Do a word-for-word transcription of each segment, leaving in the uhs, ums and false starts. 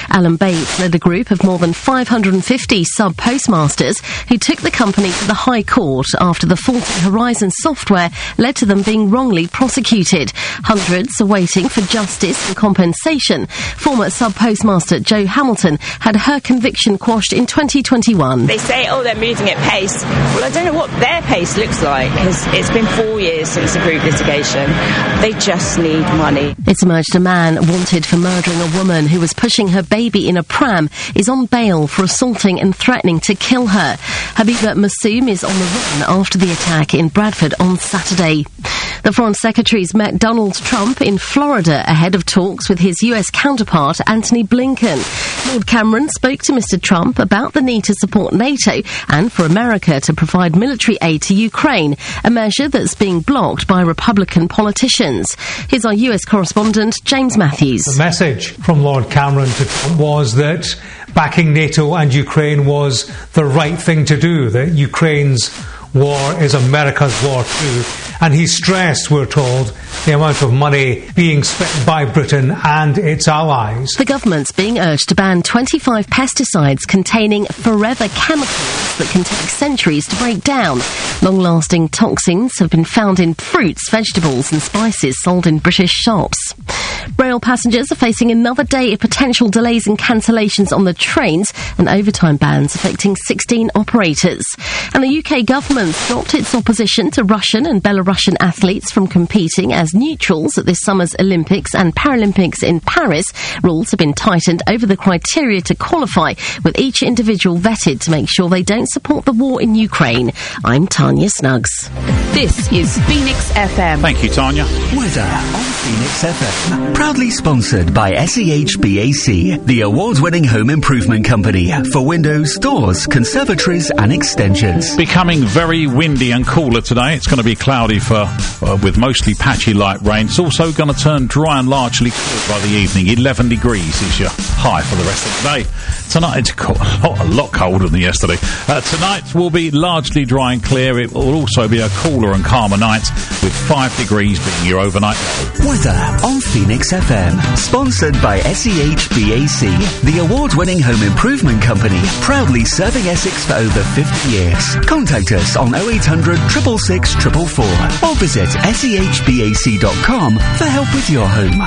Alan Bates led a group of more than five hundred fifty sub-postmasters who took the company to the High Court after the faulty Horizon software led to them being wrongly prosecuted. Hundreds are waiting for justice and compensation. Former sub-postmaster Jo Hamilton had her conviction quashed in twenty twenty-one. They say, oh, they're moving at pace. Well, I don't know what their pace looks like, because it's been four years since the group litigation. They just need money. It's emerged a man wanted for murdering a woman who was pushing her baby in a pram is on bail for assaulting and threatening to kill her. Habiba Massoum is on the run after the attack in Bradford on Saturday. The Foreign Secretaries met Donald Trump in Florida ahead of talks with his U S counterpart Antony Blinken. Lord Cameron spoke to Mister Trump about the need to support NATO and for America to provide military aid to Ukraine, a measure that's being blocked by Republican politicians. Here's our U S correspondent, James Matthews. The message from Lord Cameron to Trump was that backing NATO and Ukraine was the right thing to do, that Ukraine's war is America's war too. And he stressed, we're told, the amount of money being spent by Britain and its allies. The government's being urged to ban twenty-five pesticides containing forever chemicals that can take centuries to break down. Long-lasting toxins have been found in fruits, vegetables and spices sold in British shops. Rail passengers are facing another day of potential delays and cancellations on the trains and overtime bans affecting sixteen operators. And the U K government stopped its opposition to Russian and Belarusian athletes from competing as neutrals at this summer's Olympics and Paralympics in Paris. Rules have been tightened over the criteria to qualify, with each individual vetted to make sure they don't support the war in Ukraine. I'm Tanya Snuggs. This is Phoenix F M. Thank you, Tanya. Weather on Phoenix F M. Proudly sponsored by S E H B A C, the award-winning home improvement company for windows, doors, conservatories and extensions. Becoming very windy and cooler today. It's going to be cloudy for uh, with mostly patchy light rain. It's also going to turn dry and largely cool by the evening. eleven degrees is your high for the rest of the day. Tonight it's a, lot, a lot colder than yesterday. Uh, tonight will be largely dry and clear. It will also be a cooler and calmer night, with five degrees being your overnight low. Weather on Phoenix F M, sponsored by S E H B A C, the award-winning home improvement company, proudly serving Essex for over fifty years. Contact us on oh eight hundred, six six six, four four four or visit S E H B A C dot com for help with your home.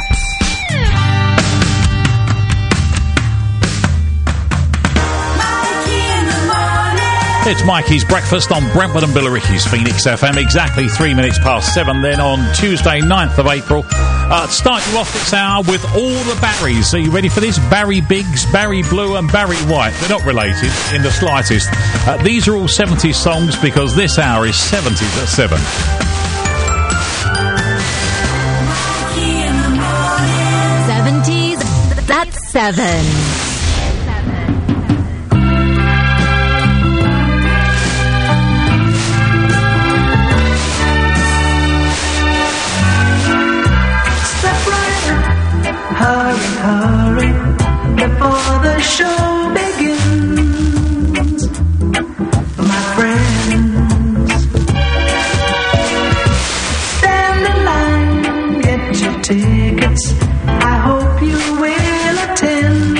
It's Mikey's Breakfast on Brentwood and Billericay's Phoenix F M, exactly three minutes past seven then on Tuesday, ninth of April. Uh, start you off this hour with all the Barrys. Are you ready for this? Barry Biggs, Barry Blue and Barry White. They're not related in the slightest. Uh, these are all seventies songs because this hour is seventies at seven. seventies at seven. Hurry, hurry, before the show begins, my friends. Stand in line, get your tickets, I hope you will attend.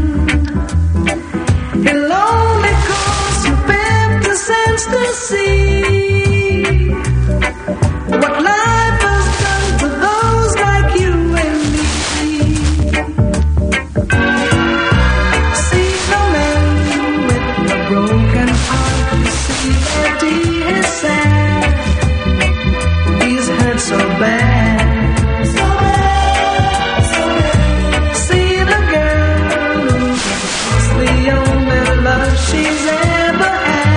It'll only cost you fifty cents to see what life has done to those like you and me. So bad, so bad, so bad. See the girl who's the only love she's ever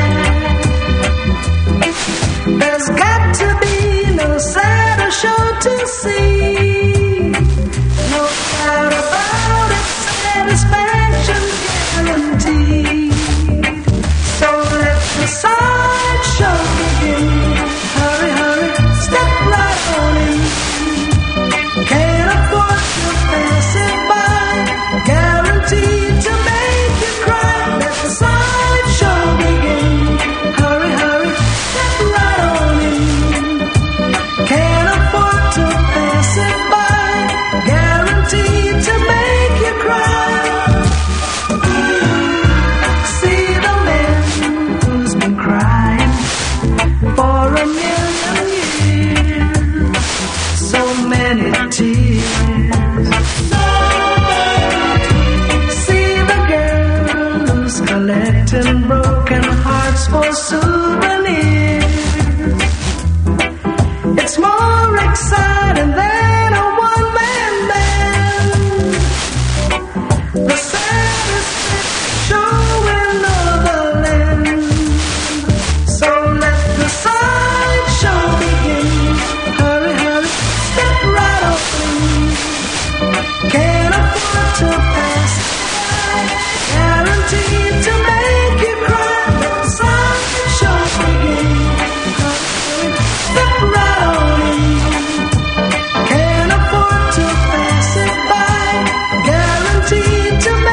had. There's got to be no sadder show to see. No doubt about it, satisfaction guaranteed. So let the sideshow begin. Hurry, hurry, step right on in. Can't afford to pass it by. Guaranteed to make you cry. Let the sideshow begin. Hurry, hurry, step right on in. Can't afford to pass it by. Guaranteed to make you cry. collecting broken hearts for souvenirs. It's more exciting than a one-man band. The saddest show in the land. So let the sideshow begin. Hurry, hurry, step right on in. Can't afford to pass by. Guaranteed to make you cry. Let the sideshow begin. Hurry, step right on in. Can't afford to pass it by. Guaranteed to make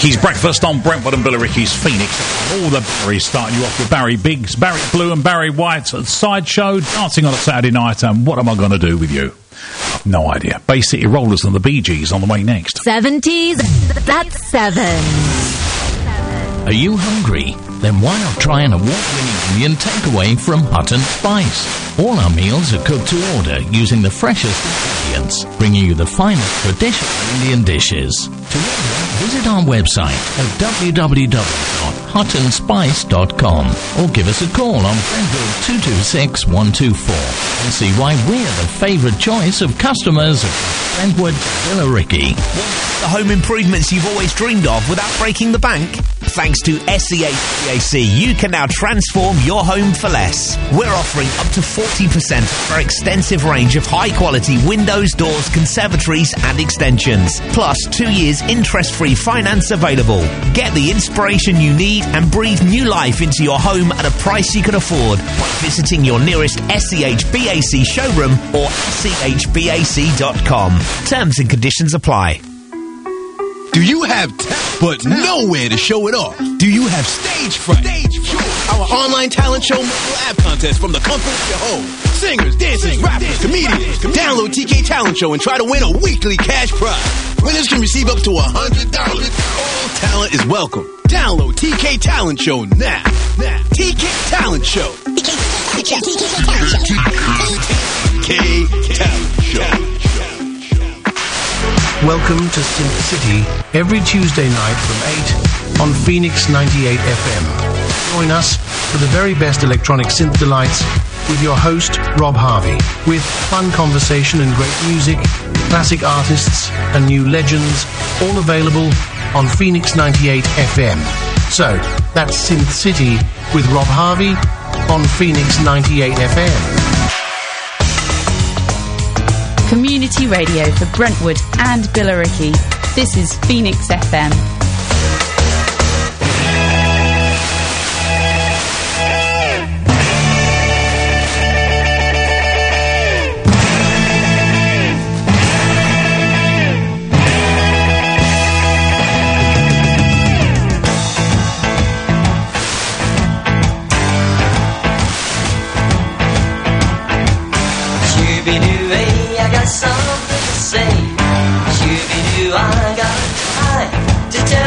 Ricky's Breakfast on Brentwood and Billericay's Phoenix. All the Barrys starting you off with Barry Biggs, Barry Blue and Barry White at Sideshow, dancing on a Saturday night, and What Am I Gonna Do With You? No idea. Bay City Rollers and the Bee Gees on the way next. seventies, that's seven. Are you hungry? Then why not try an award-winning Indian takeaway from Hutton Spice? All our meals are cooked to order using the freshest ingredients, bringing you the finest traditional Indian dishes. To order, visit our website at w w w dot hutton spice dot com or give us a call on Brentwood two two six, one two four and see why we're the favourite choice of customers across Brentwood to Billericay. The home improvements you've always dreamed of without breaking the bank? Thanks to S C H B A C, you can now transform your home for less. We're offering up to forty percent for our extensive range of high-quality windows, doors, conservatories and extensions. Plus, two years interest-free finance available. Get the inspiration you need and breathe new life into your home at a price you can afford by visiting your nearest S C H B A C showroom or s c h b a c dot com. Terms and conditions apply. Do you have talent but nowhere to show it off? Do you have stage fright? Stage fright. Our online talent show mobile app contest from the comfort of your home. Singers, dancers, rappers, comedians. Download T K Talent Show and try to win a weekly cash prize. Winners can receive up to one hundred dollars. All talent is welcome. Download T K Talent Show now. Now. T K Talent Show. T K Talent Show. Welcome to Synth City every Tuesday night from eight on Phoenix ninety-eight F M. Join us for the very best electronic synth delights with your host, Rob Harvey, with fun conversation and great music, classic artists and new legends, all available on Phoenix ninety-eight F M. So, that's Synth City with Rob Harvey on Phoenix ninety-eight F M. Community radio for Brentwood and Billericay. This is Phoenix F M. Something to say. Shooby-doo, I gotta try to tell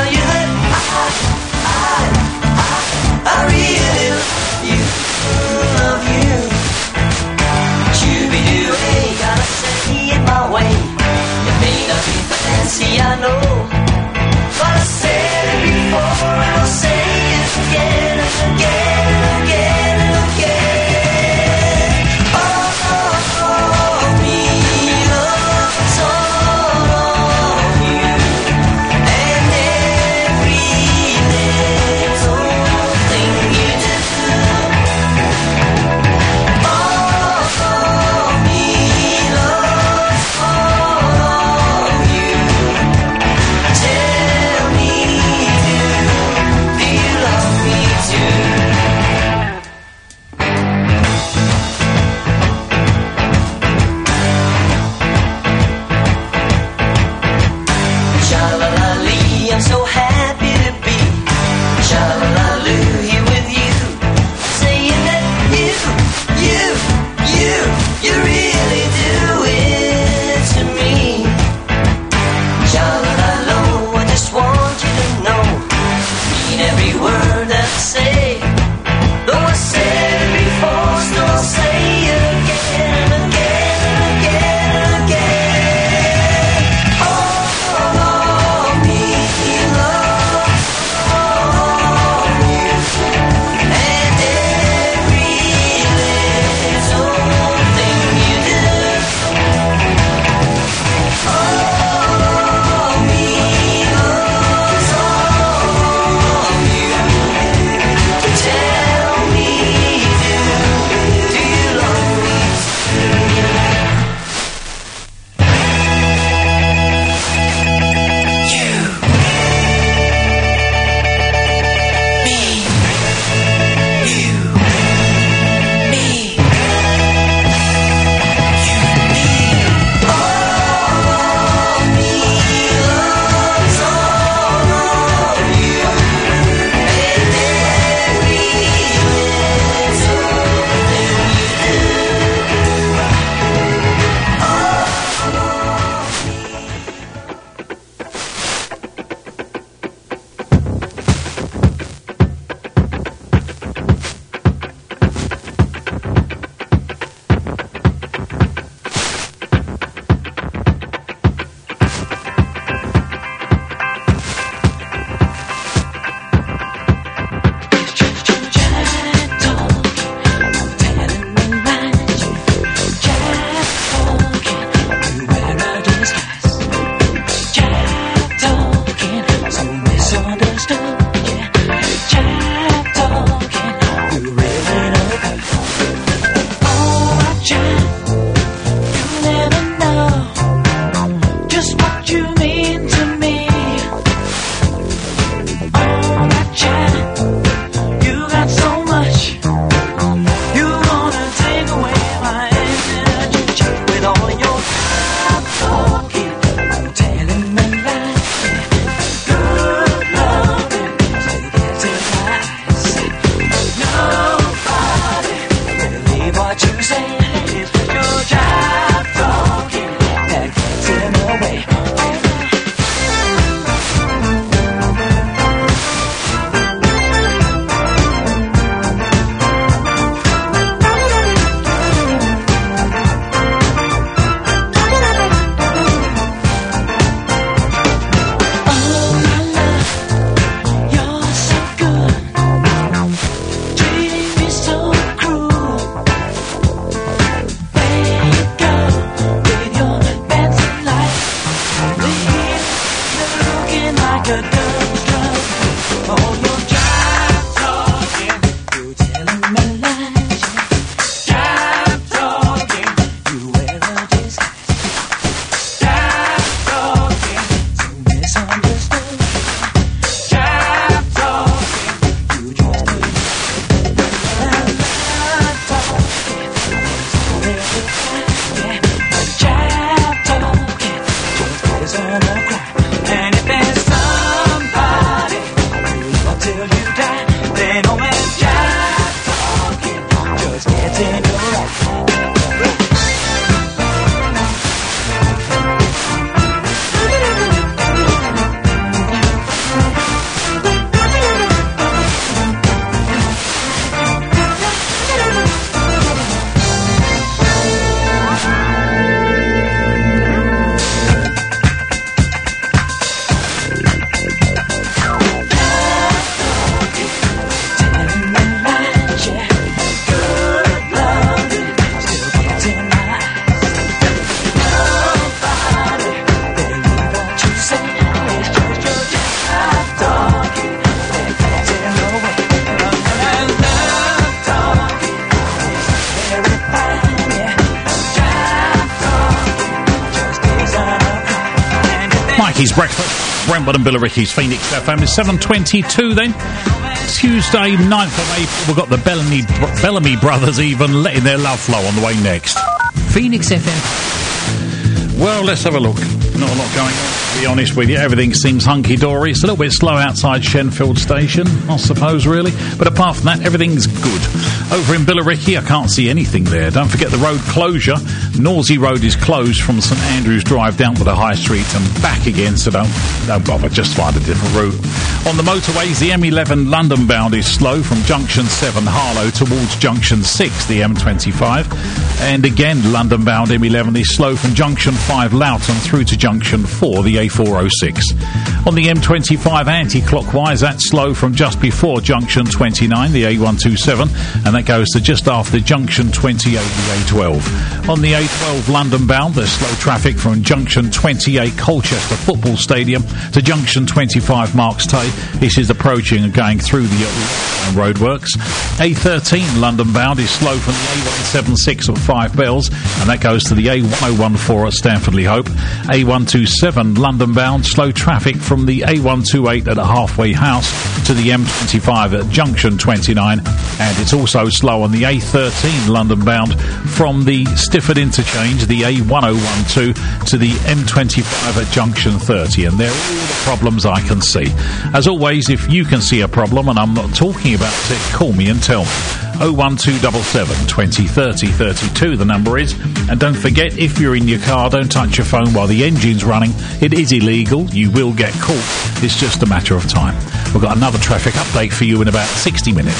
Mackey's Breakfast, Brentwood and Billericay's Phoenix F M. It's seven twenty-two then. Tuesday, ninth of April, we've got the Bellamy, Bellamy brothers even letting their love flow on the way next. Phoenix F M. Well, let's have a look. Not a lot going on, to be honest with you. Everything seems hunky-dory. It's a little bit slow outside Shenfield Station, I suppose, really. But apart from that, everything's good. Over in Billericay, I can't see anything there. Don't forget the road closure. Norsey Road is closed from St Andrews Drive down to the High Street and back again, so don't, don't bother. Just find a different route. On the motorways, the M eleven London bound is slow from Junction seven Harlow towards Junction six, the M twenty-five. And again, London bound M eleven is slow from Junction five Loughton through to Junction four, the A four oh six. On the M twenty-five anti-clockwise, that's slow from just before Junction twenty-nine, the A one twenty-seven, and that goes to just after Junction twenty-eight, the A twelve. On the A twelve London bound, there's slow traffic from Junction twenty-eight Colchester Football Stadium to Junction twenty-five Marks Tay. This is approaching and going through the roadworks. A thirteen London bound is slow from the A one seventy-six at Five Bells, and that goes to the A one oh fourteen at Stanford Hope. A one twenty-seven London bound, slow traffic from the A one twenty-eight at Halfway House to the M twenty-five at Junction twenty-nine, and it's also slow on the A thirteen London bound from the Stifford interchange, the A one oh twelve to the M twenty-five at Junction thirty, and they're all the problems I can see. As always, if you can see a problem and I'm not talking about it, call me and tell me. oh one two seven seven, twenty, thirty, thirty-two the number is. And don't forget, if you're in your car, don't touch your phone while the engine's running. It is illegal. You will get caught. It's just a matter of time. We've got another traffic update for you in about sixty minutes.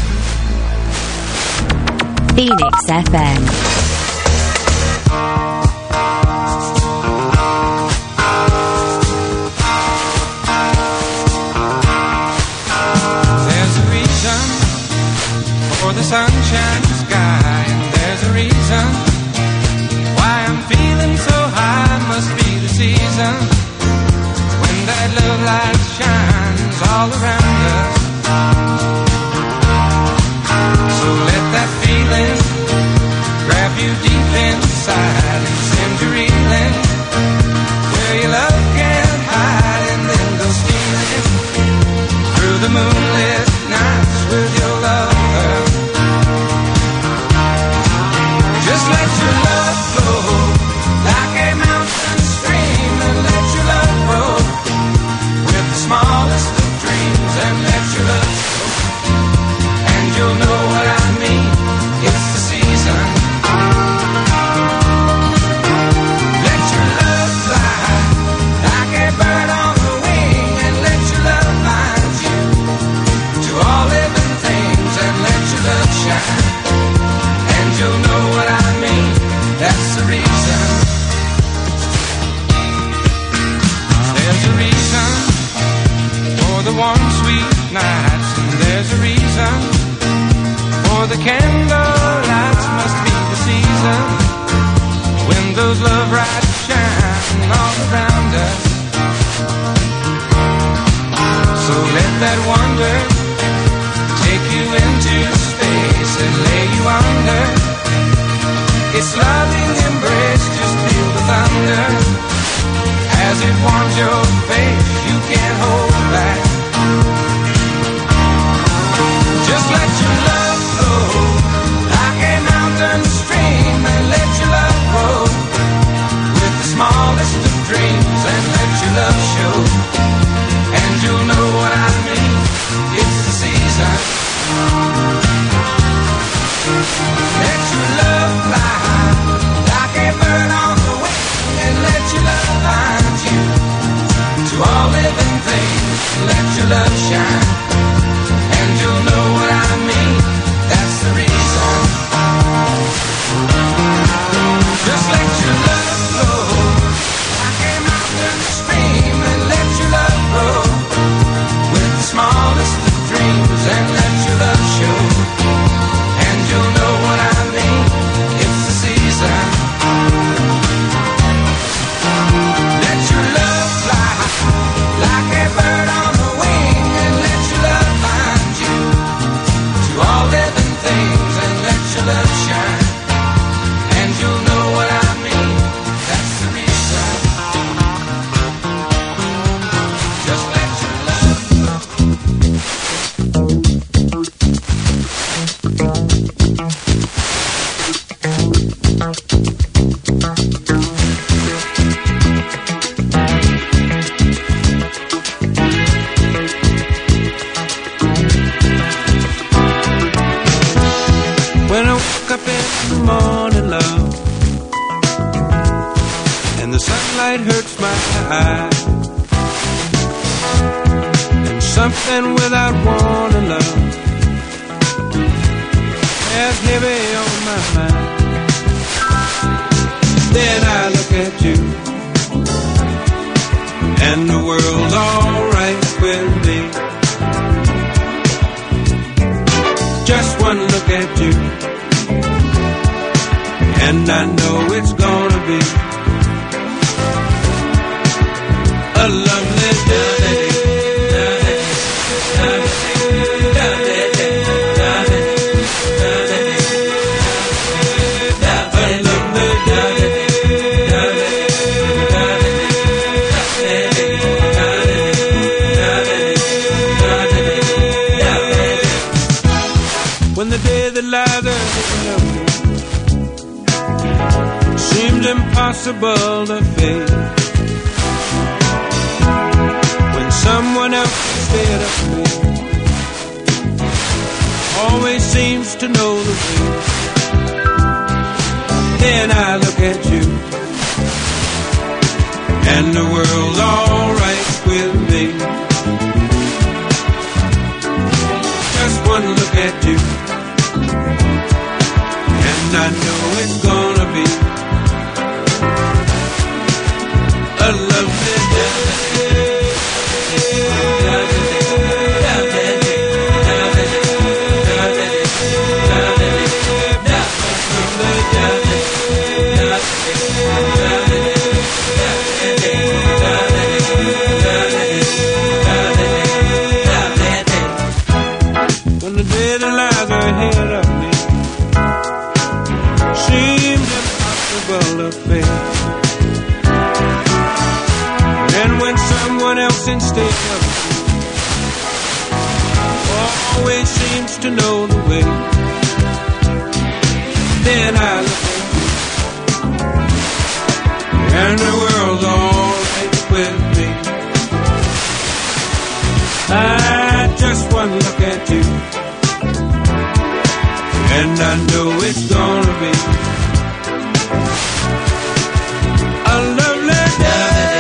Phoenix F M. The sunshine sky, and there's a reason why I'm feeling so high. Must be the season when that love light shines all around us. So let that feeling grab you deep inside and send you reeling where your love can't hide, and then go stealing through the moonlit nights with your lover. Just let your love flow like a mountain stream, and let your love grow with the smallest of dreams, and let your love grow, and you'll know what I mean. It's the season. Let your love fly like a bird on the wing, and let your love bind you to all living things, and let your love shine, and you'll know what I mean. That's the reason. There's a reason for the warm, sweet nights, and there's a reason for the candle lights. Must be the season when those love lights shine all around us. So let that wonder take you into space and lay you under. It's loving embrace, just feel the thunder as it warms your face. You can't hold back. Just let your love flow like a mountain stream, and let your love grow with the smallest of dreams, and let your love show, and you'll know what I mean. It's the season. up in the morning, love, and the sunlight hurts my eyes, and something without warning, love, bears heavy on my mind. Then I look at you, and the world's alright with me. Just one look at you, and I know it's gonna be a lovely day. When the day that lies ahead of me seemed impossible to face, when someone else instead of me always seems to know the way, then I look at you, and the world's alright with me. Just one look at you, and I know it's gonna be a lovely day. When the day that lies ahead of me seems impossible to face, and when someone else instead of me always seems to know the way, then I look at you, and the world's alright with me. I just one look at you, and I know it's gonna be a lovely day.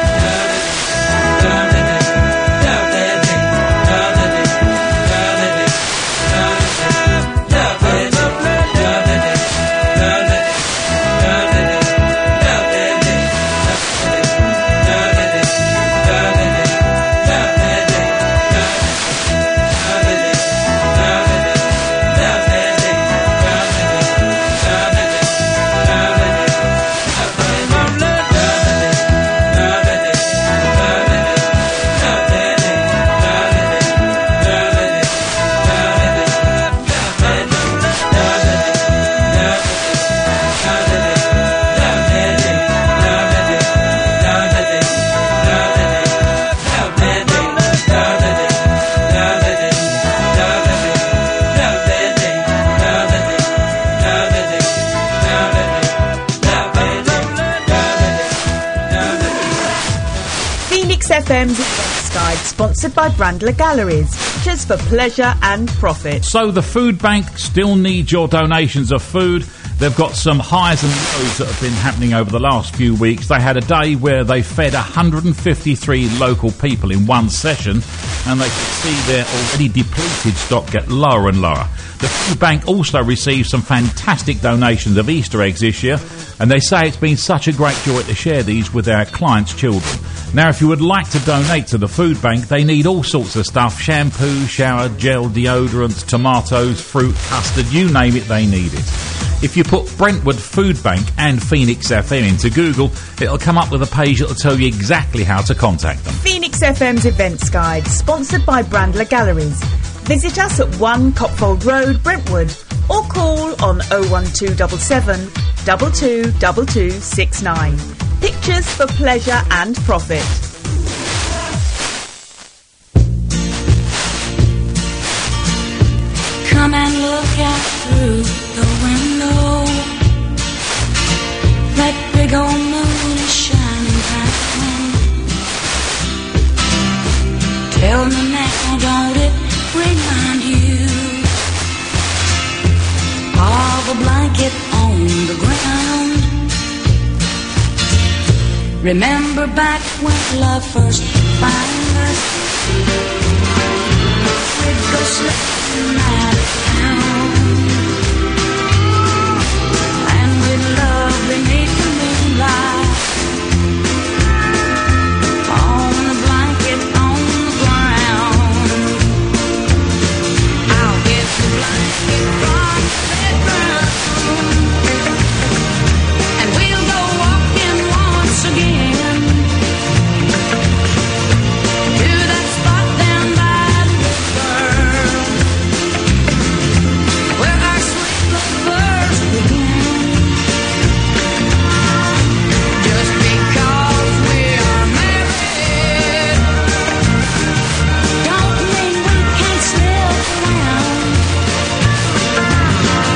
F M's Events Guide, sponsored by Brandler Galleries. Pictures for pleasure and profit. So the food bank still needs your donations of food. They've got some highs and lows that have been happening over the last few weeks. They had a day where they fed one hundred fifty-three local people in one session, and they could see their already depleted stock get lower and lower. The food bank also received some fantastic donations of Easter eggs this year, and they say it's been such a great joy to share these with our clients' children. Now, if you would like to donate to the food bank, they need all sorts of stuff: shampoo, shower gel, deodorants, tomatoes, fruit, custard, you name it, they need it. If you put Brentwood Food Bank and Phoenix F M into Google, it'll come up with a page that'll tell you exactly how to contact them. Phoenix F M's Events Guide, sponsored by Brandler Galleries. Visit us at one Copfold Road, Brentwood, or call on oh one two seven seven, two two two two six nine. Pictures for pleasure and profit. Come and look out through the window. That big old moon is shining bright. Tell me now, don't it remind you of of a blanket on the ground. Remember back when love first found us? We'd go slipping out of town, and we'd love beneath the moonlight, on the blanket on the ground. I'll get the blanket from the bedroom, and we'll go walking once again to that spot down by the river, where our sweet love first began. Just because we are married don't mean we can't slip around.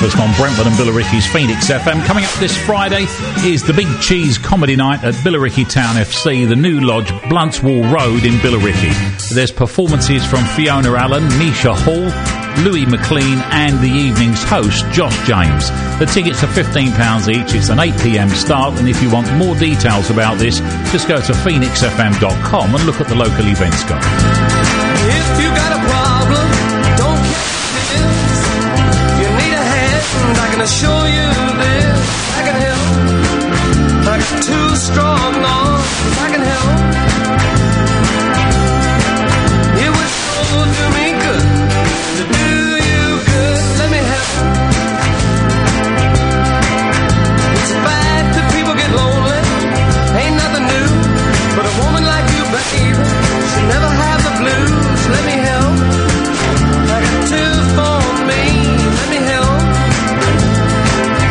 breakfast on Brentford and Billericay's Phoenix F M. Coming up this Friday is the Big Cheese Comedy Night at Billericay Town F C, the new lodge, Bluntswall Road in Billericay. There's performances from Fiona Allen, Nisha Hall, Louis McLean and the evening's host, Josh James. The tickets are fifteen pounds each. It's an eight p m start, and if you want more details about this, just go to phoenix f m dot com and look at the local events guide. If you got a problem, don't get this. You need a hand, I can assure you this. I can help. I got two strong arms, I can help. It would so do me good to do you good. Let me help. It's bad that people get lonely. Ain't nothing new, but a woman like you, baby, should never have the blues. Let me help. I got two for me. Let me help.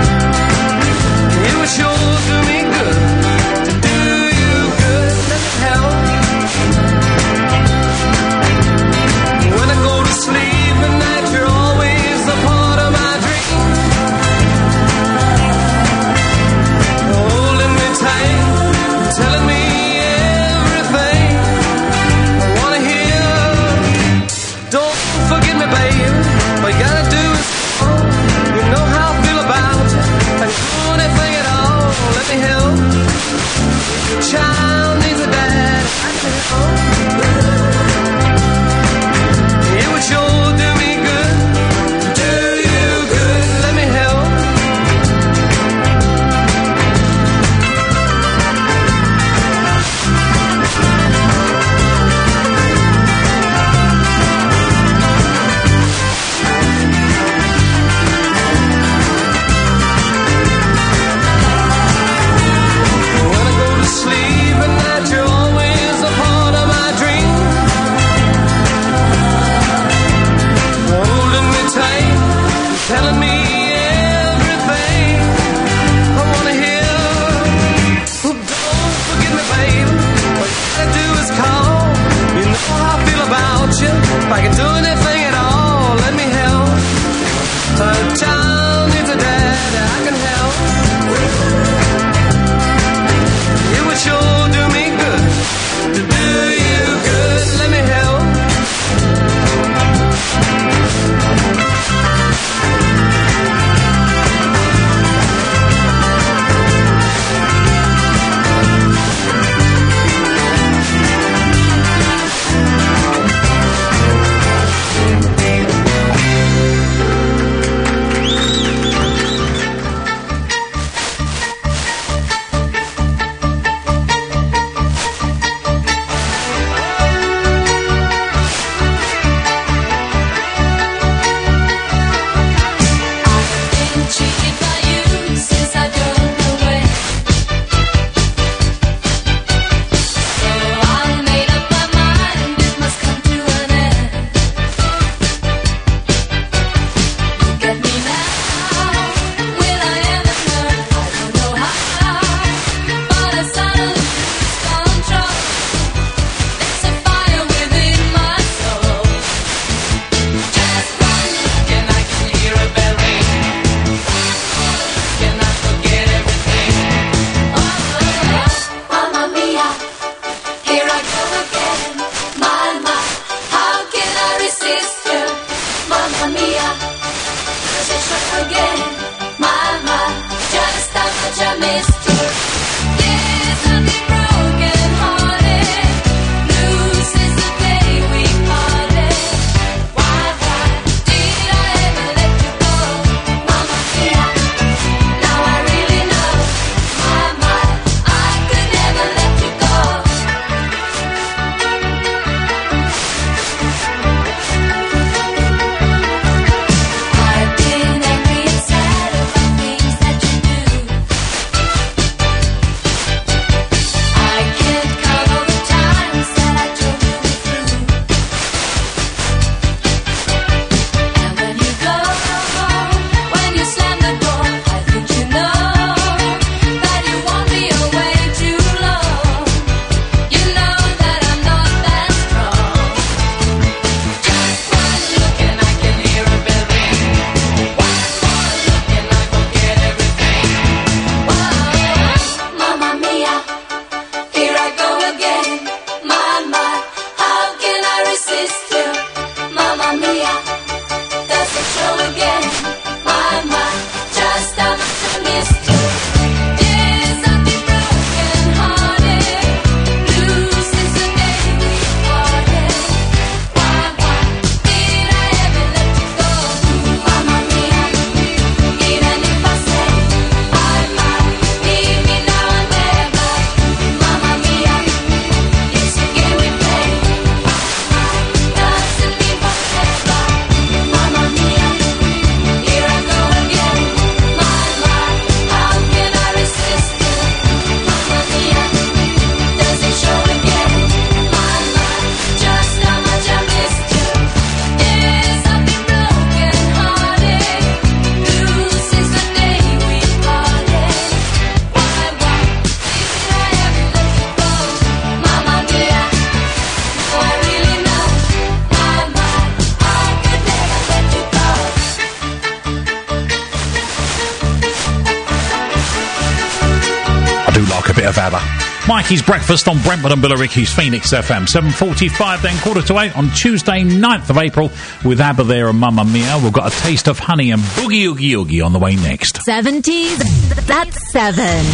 of ABBA. Mikey's Breakfast on Brentwood and Billericay's Phoenix F M. seven forty-five, then quarter to eight on Tuesday, ninth of April, with ABBA there and Mamma Mia. We've got A Taste of Honey and Boogie Oogie Oogie on the way next. seventies, that's seven.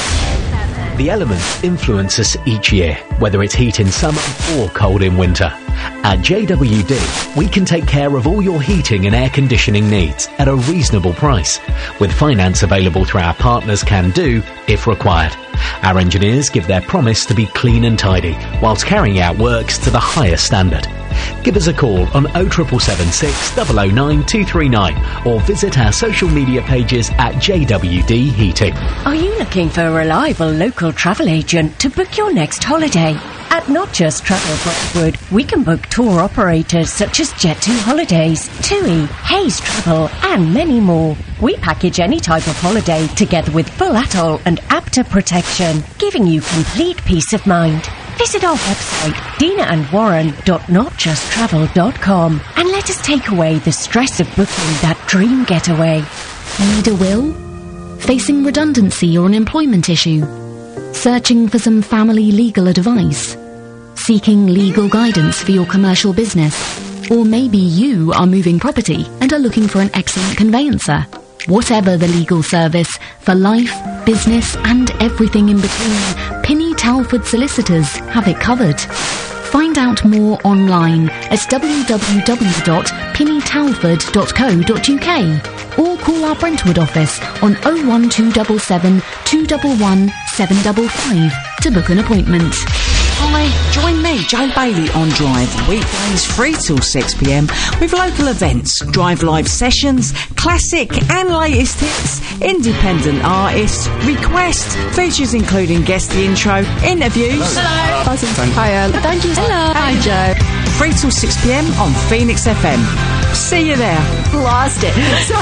The elements influence us each year, whether it's heat in summer or cold in winter. At J W D, we can take care of all your heating and air conditioning needs at a reasonable price, with finance available through our partners Can Do if required. Our engineers give their promise to be clean and tidy, whilst carrying out works to the highest standard. Give us a call on oh seven seven six, oh oh nine, two three nine or visit our social media pages at J W D Heating. Are you looking for a reliable local travel agent to book your next holiday? At Not Just Travel Brentwood, we can book tour operators such as Jet two Holidays, TUI, Hayes Travel, and many more. We package any type of holiday together with full atoll and APTA protection, giving you complete peace of mind. Visit our website, dina and warren dot not just travel dot com, and let us take away the stress of booking that dream getaway. Need a will? Facing redundancy or an employment issue? Searching for some family legal advice? Seeking legal guidance for your commercial business? Or maybe you are moving property and are looking for an excellent conveyancer. Whatever the legal service, for life, business and everything in between, Pinny Talford Solicitors have it covered. Find out more online at w w w dot pinny talford dot co dot u k or call our Brentwood office on oh one two seven seven, two one one, seven five five to book an appointment. Hi, join me, Joe Bailey, on Drive, weekdays three till six p m with local events, Drive Live sessions, classic and latest hits, independent artists, requests, features including guest the intro, interviews. Hello. Buzzing. Hiya. Thank you. Hello. Hi, Joe. three till six p m on Phoenix F M. See you there. Blast it.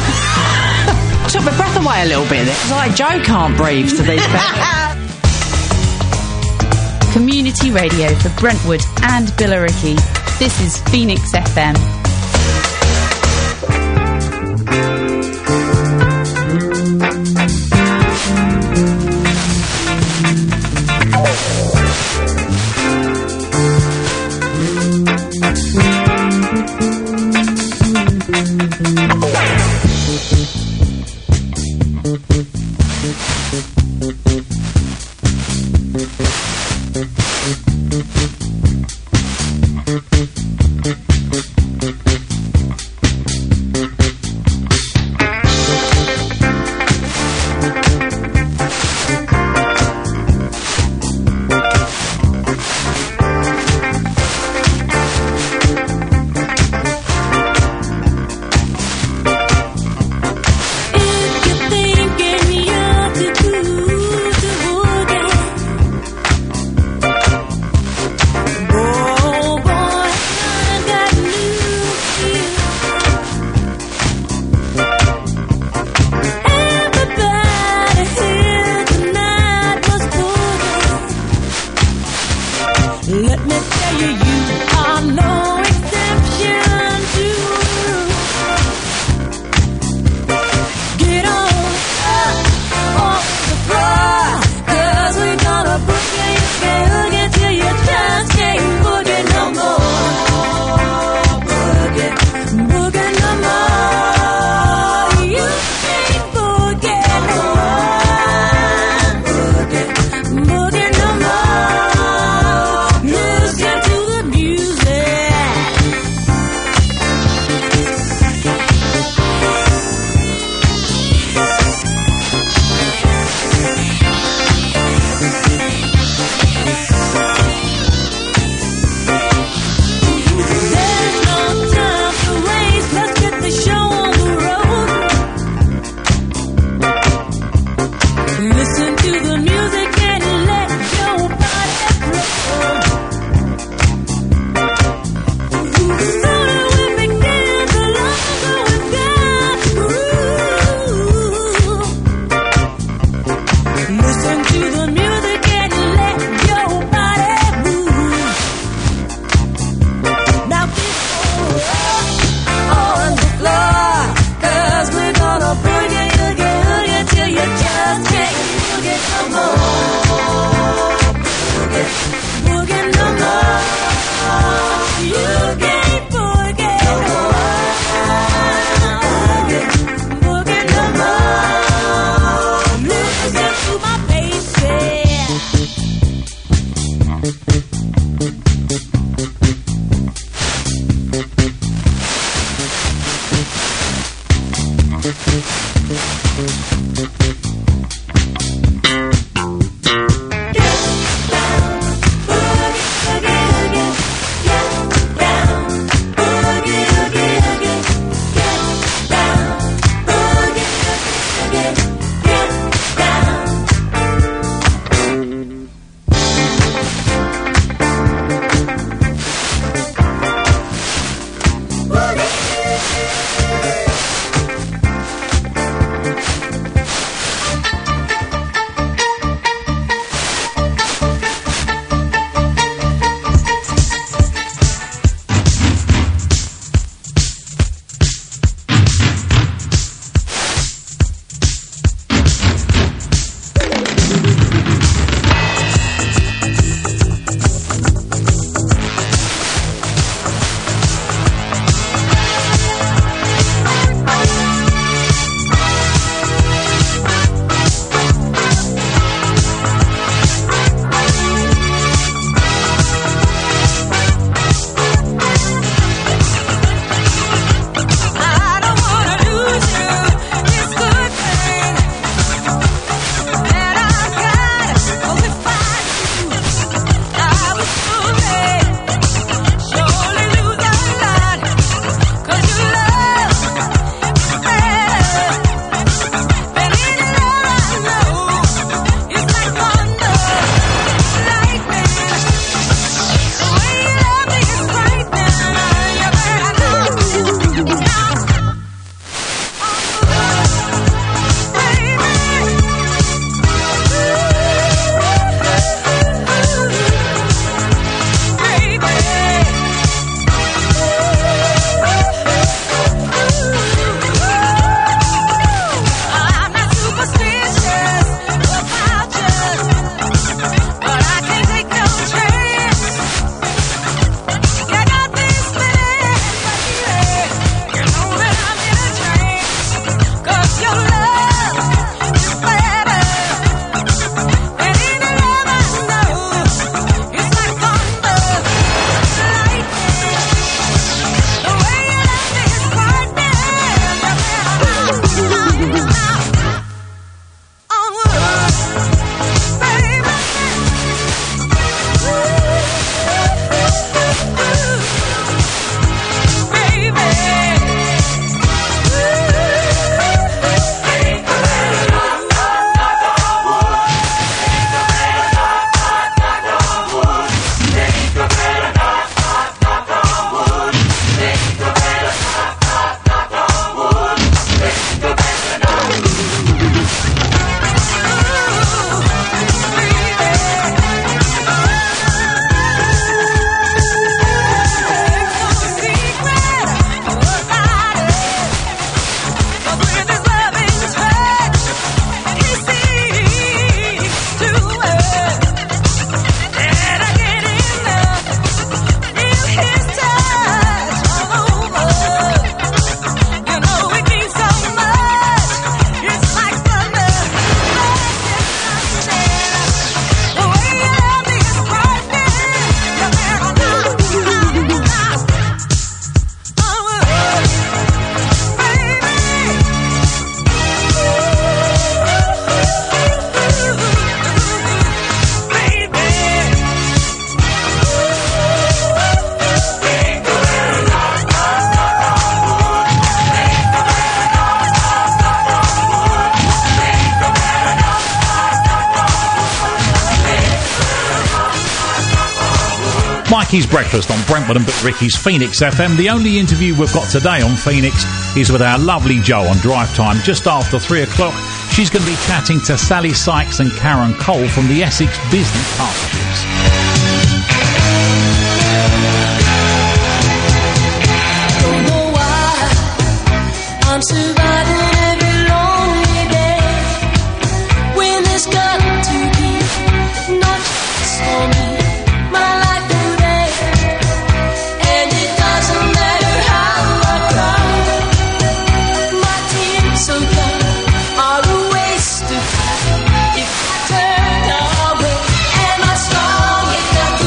Took my breath away a little bit. It's like Joe can't breathe to these bits. Community radio for Brentwood and Billericay. This is Phoenix F M. Listen to the music. Mikey's Breakfast on Brentwood and Ricky's Phoenix F M. The only interview we've got today on Phoenix is with our lovely Jo on drive time just after three o'clock. She's going to be chatting to Sally Sykes and Karen Cole from the Essex Business Partnerships. Don't know why I'm surviving every lonely day when there's got to be no chance for me. My life today, and it doesn't matter how I cry. My tears so young are a waste of time if I turn away. Am I strong enough to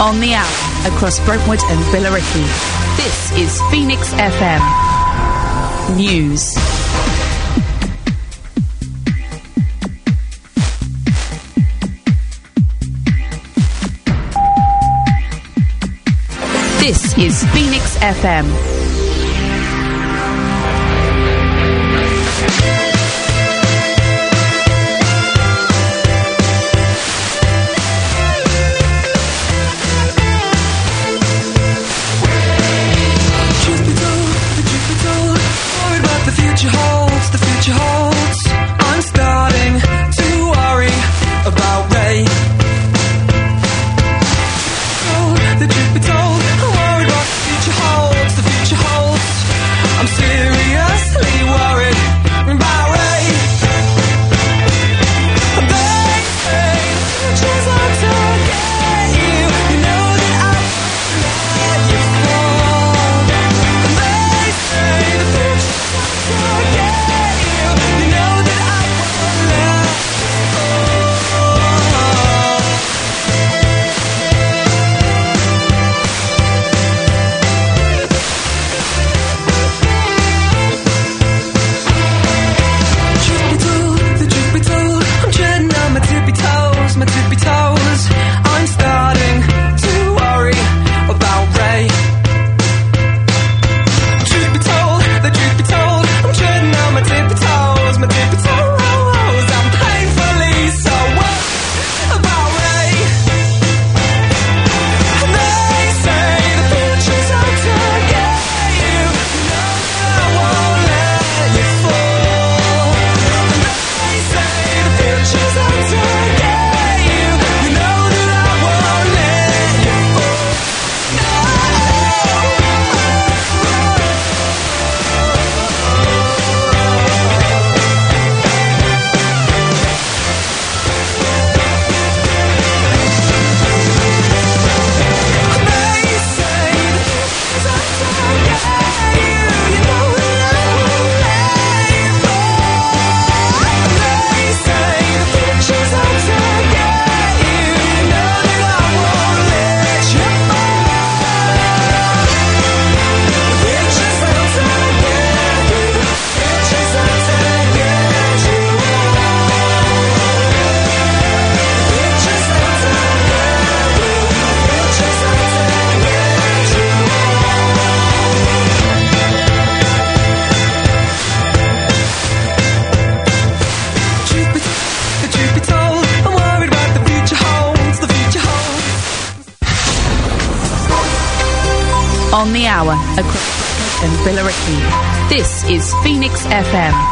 On the hour, across Brentwood and Billericay. This is Phoenix F M News. This is Phoenix F M. On the hour, across Brentwood and Billericay. This is Phoenix F M.